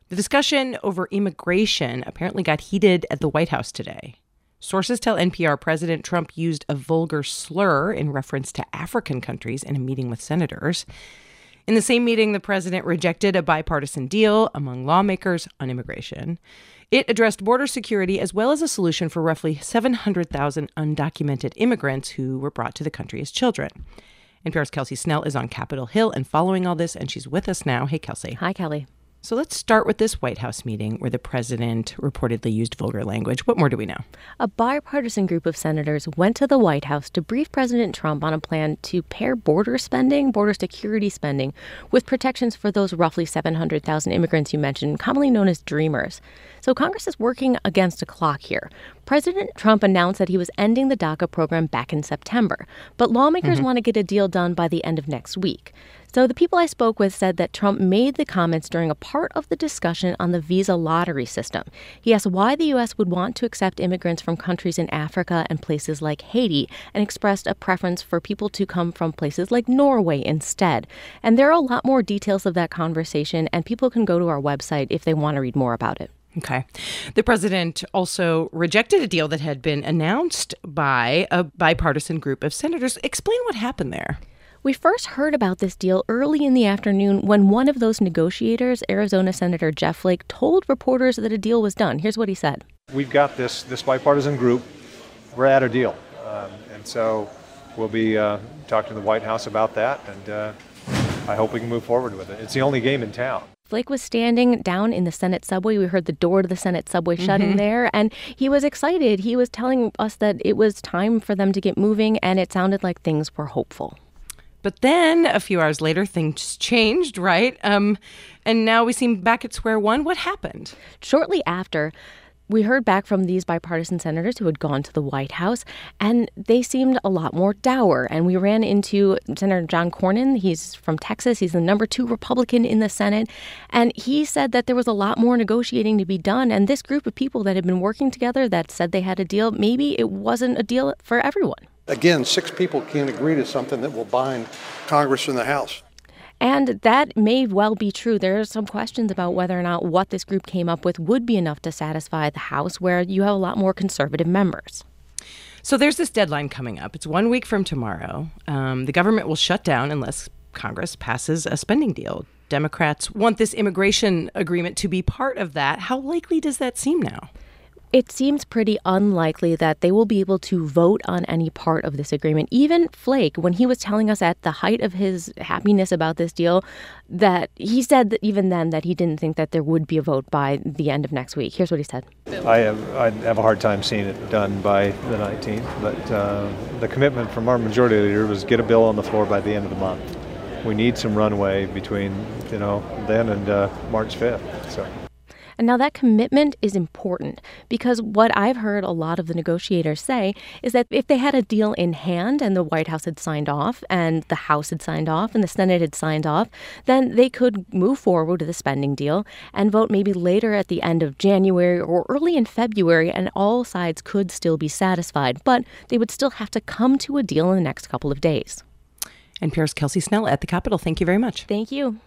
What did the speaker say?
The discussion over immigration apparently got heated at the White House today. Sources tell NPR President Trump used a vulgar slur in reference to African countries in a meeting with senators. In the same meeting, the president rejected a bipartisan deal among lawmakers on immigration. It addressed border security as well as a solution for roughly 700,000 undocumented immigrants who were brought to the country as children. NPR's Kelsey Snell is on Capitol Hill and following all this, and she's with us now. Hey, Kelsey. Hi, Kelly. So let's start with this White House meeting where the president reportedly used vulgar language. What more do we know? A bipartisan group of senators went to the White House to brief President Trump on a plan to pair border security spending, with protections for those roughly 700,000 immigrants you mentioned, commonly known as Dreamers. So Congress is working against a clock here. President Trump announced that he was ending the DACA program back in September, but lawmakers want to get a deal done by the end of next week. So the people I spoke with said that Trump made the comments during a part of the discussion on the visa lottery system. He asked why the U.S. would want to accept immigrants from countries in Africa and places like Haiti, and expressed a preference for people to come from places like Norway instead. And there are a lot more details of that conversation, and people can go to our website if they want to read more about it. Okay. The president also rejected a deal that had been announced by a bipartisan group of senators. Explain what happened there. We first heard about this deal early in the afternoon when one of those negotiators, Arizona Senator Jeff Flake, told reporters that a deal was done. Here's what he said. We've got this bipartisan group. We're at a deal. And so we'll be talking to the White House about that. And I hope we can move forward with it. It's the only game in town. Flake was standing down in the Senate subway. We heard the door to the Senate subway shutting there, and he was excited. He was telling us that it was time for them to get moving, and it sounded like things were hopeful. But then a few hours later, things changed, right? And now we seem back at square one. What happened? Shortly after, we heard back from these bipartisan senators who had gone to the White House, and they seemed a lot more dour. And we ran into Senator John Cornyn. He's from Texas. He's the number 2 Republican in the Senate. And he said that there was a lot more negotiating to be done. And this group of people that had been working together that said they had a deal, maybe it wasn't a deal for everyone. Again, 6 people can't agree to something that will bind Congress and the House. And that may well be true. There are some questions about whether or not what this group came up with would be enough to satisfy the House, where you have a lot more conservative members. So there's this deadline coming up. It's 1 week from tomorrow. The government will shut down unless Congress passes a spending deal. Democrats want this immigration agreement to be part of that. How likely does that seem now? It seems pretty unlikely that they will be able to vote on any part of this agreement. Even Flake, when he was telling us at the height of his happiness about this deal, that he said that even then that he didn't think that there would be a vote by the end of next week. Here's what he said. I'd have a hard time seeing it done by the 19th, but the commitment from our majority leader was get a bill on the floor by the end of the month. We need some runway between, then and March 5th. So. And now that commitment is important because what I've heard a lot of the negotiators say is that if they had a deal in hand and the White House had signed off and the House had signed off and the Senate had signed off, then they could move forward with the spending deal and vote maybe later at the end of January or early in February, and all sides could still be satisfied. But they would still have to come to a deal in the next couple of days. NPR's Kelsey Snell at the Capitol. Thank you very much. Thank you.